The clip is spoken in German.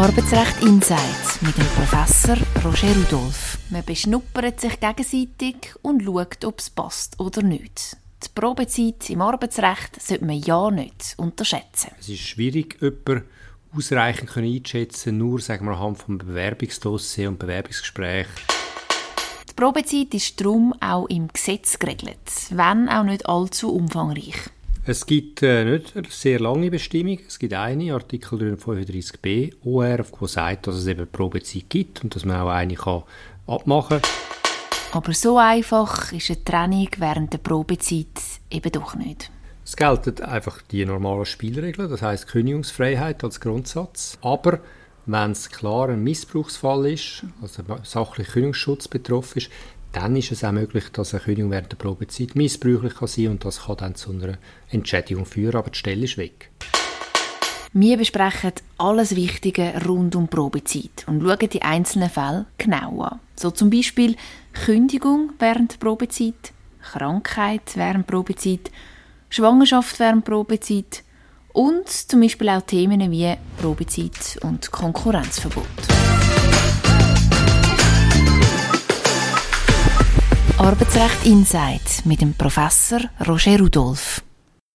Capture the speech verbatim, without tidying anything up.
Arbeitsrecht Insight mit dem Professor Roger Rudolph. Man beschnuppert sich gegenseitig und schaut, ob es passt oder nicht. Die Probezeit im Arbeitsrecht sollte man ja nicht unterschätzen. Es ist schwierig, jemanden ausreichend einzuschätzen, nur sagen wir, anhand des Bewerbungsdossiers und Bewerbungsgespräch. Die Probezeit ist darum auch im Gesetz geregelt, wenn auch nicht allzu umfangreich. Es gibt äh, nicht eine sehr lange Bestimmung. Es gibt eine, Artikel dreihundertfünfunddreißig b O R, die sagt, dass es eben Probezeit gibt und dass man auch eine kann abmachen kann. Aber so einfach ist eine Trennung während der Probezeit eben doch nicht. Es gelten einfach die normalen Spielregeln, das heisst Kündigungsfreiheit als Grundsatz. Aber wenn es klar ein Missbrauchsfall ist, also sachlicher Kündigungsschutz betroffen ist, dann ist es auch möglich, dass eine Kündigung während der Probezeit missbräuchlich kann sein und das kann dann zu einer Entschädigung führen, aber die Stelle ist weg. Wir besprechen alles Wichtige rund um die Probezeit und schauen die einzelnen Fälle genau an. So zum Beispiel Kündigung während der Probezeit, Krankheit während der Probezeit, Schwangerschaft während der Probezeit und zum Beispiel auch Themen wie Probezeit und Konkurrenzverbot. Arbeitsrecht Insight mit dem Professor Roger Rudolph.